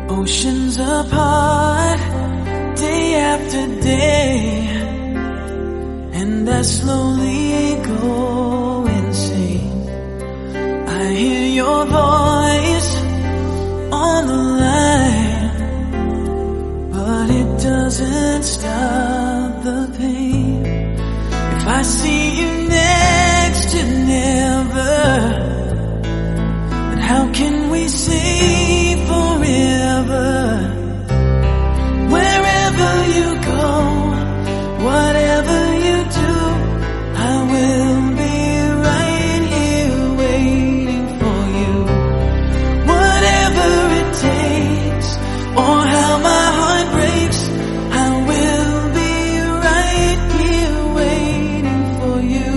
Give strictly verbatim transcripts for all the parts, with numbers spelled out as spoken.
Oceans apart, day after day, and I slowly go insane. I hear your voice on the line, but it doesn't stop the pain. If I see you next to never, then how can we say forever? Wherever you go, whatever you do, I will be right here waiting for you. Whatever it takes, or how my heart breaks, I will be right here waiting for you.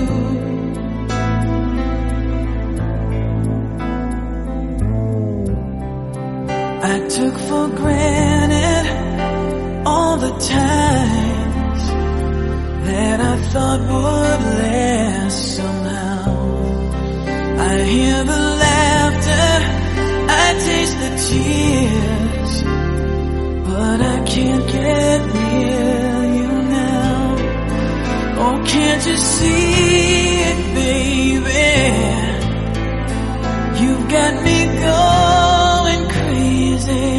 I took for granted all the times that I thought would last somehow. I hear the laughter, I taste the tears, but I can't get near you now. Oh, can't you see it, baby? You've got me going crazy.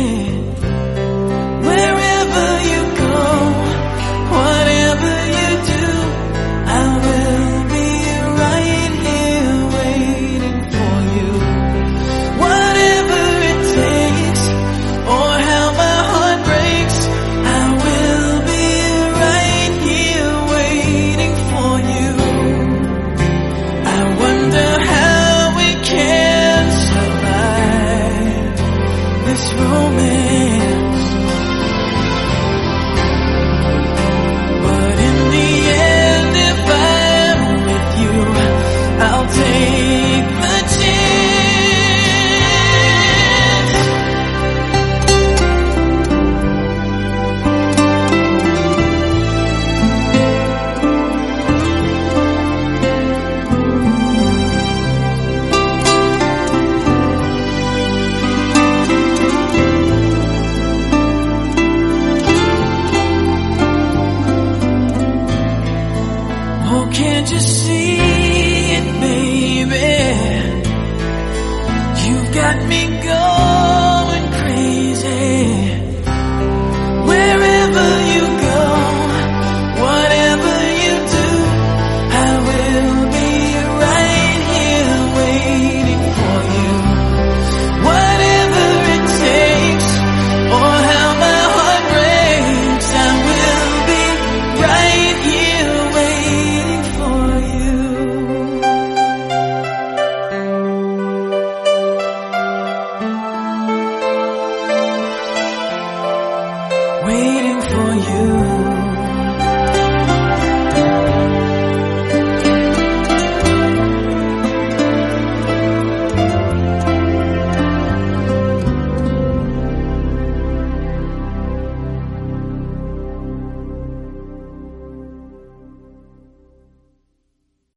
Wherever you go, whatever you do, I will be right here waiting for you. Whatever it takes, or how my heart breaks, I will be right here waiting for you. I wonder how we can survive this romance.